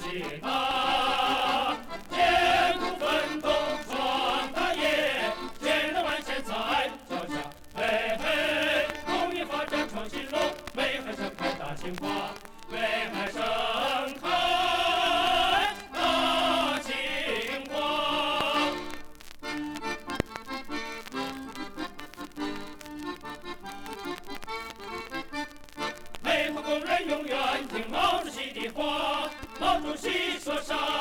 兴啊！艰苦奋斗闯大业，艰难万险在脚下。嘿嘿，工业发展创新路，为海盛开大青花，为海盛开大青花。每个工人永远听毛主席的话，毛主席说啥？